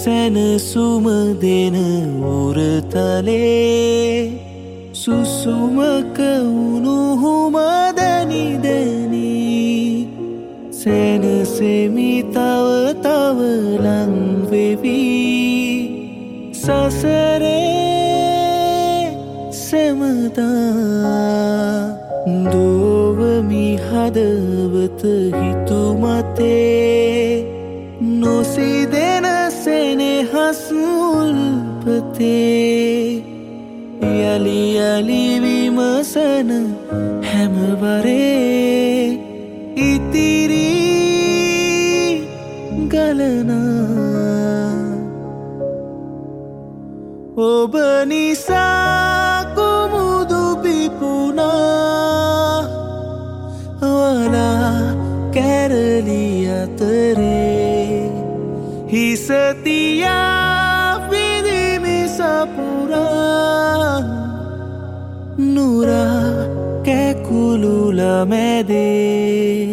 සැනසුම දෙන උරතලේ සුසුමක උණුහුම දැනි දැනි සැනසෙමි තව තව ලං වෙවි සසරේ සෙමදා දෝවමි හදවත හිතුමතේ නොසිදෙන සෙනෙහස් උල්පතේ යලි යලි විමසන හැමවරේ ඉතිරි ගලනා ඔබ නිසා කුමුදු පිපුණා වලා කැරලි අතරේ හිස තියා විදිමි සපුරා නුරා කැකුළුල මැදේ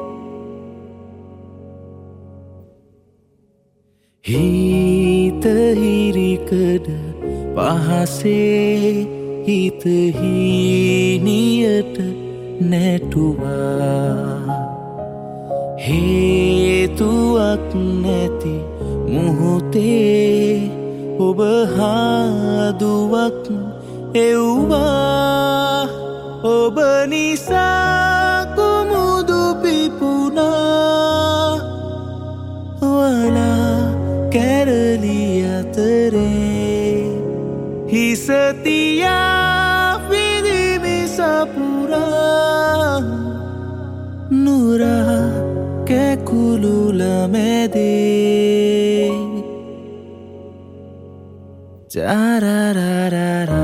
හිත හිරිකඩ පහසේ හිත හීනියට නැටුවා හේතුවක් නැති මුහුතේ ඔබ හාදුවක් එව්වා ඔබ නිසා කුමුදු පිපුණා වලා කැරලි අතරේ හිස තියා විදිමි සපුරා නුරා කැකුළුල මැදේ ජාරාරාරාරා